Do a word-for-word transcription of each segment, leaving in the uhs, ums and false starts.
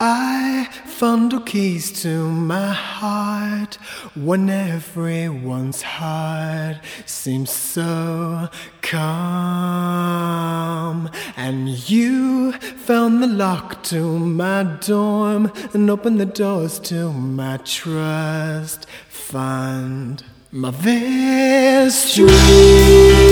I found the keys to my heart when everyone's heart seems so calm. And you found the lock to my dorm and opened the doors to my trust fund, my vestry.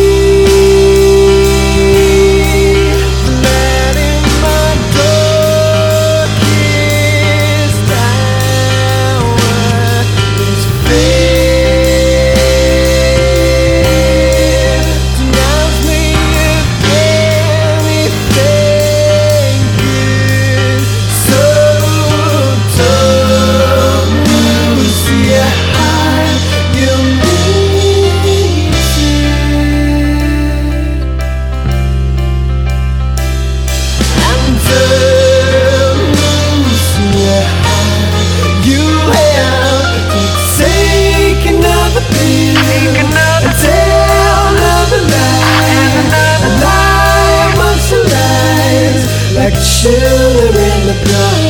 Like children in the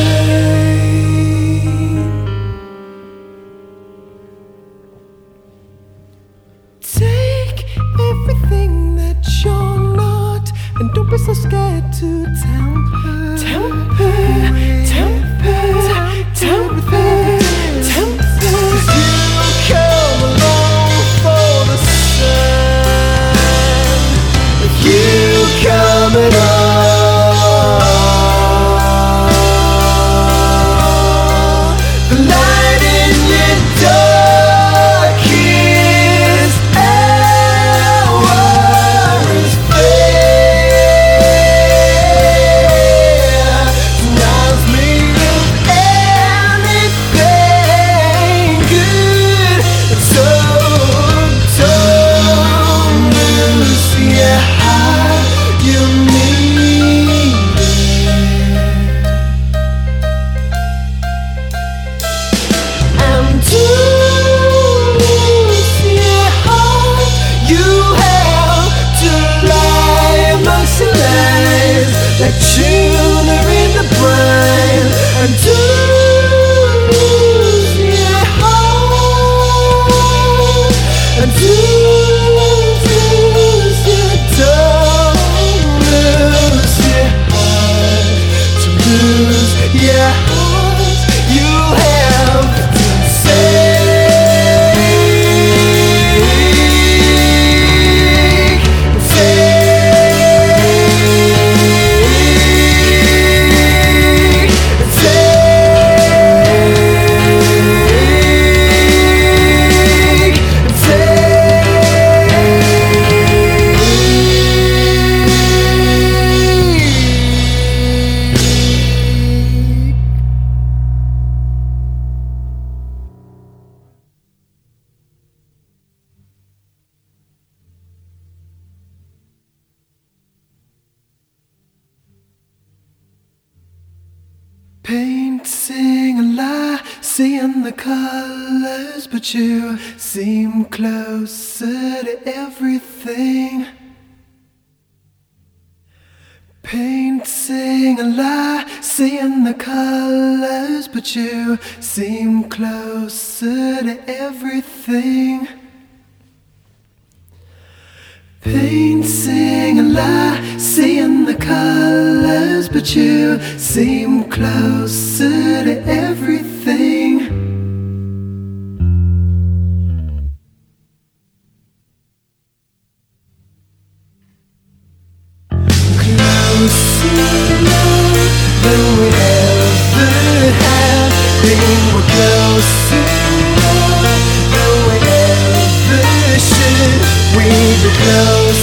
blind. Take everything that you're not, and don't be so scared to temper, temper, temper, temper, temper. 'Cause you come along for the sun, if you come at all. Like children in the brine, and to lose your heart, and to lose your, don't lose your heart, to lose your heart, you have to say. Painting a lie, seeing the colors, but you seem closer to everything. Painting a lie, seeing the colors, but you seem closer to everything. Painting a lie, seeing the colors, but you seem closer to everything. Closer than we ever have been. We're closer than we ever should. We be close.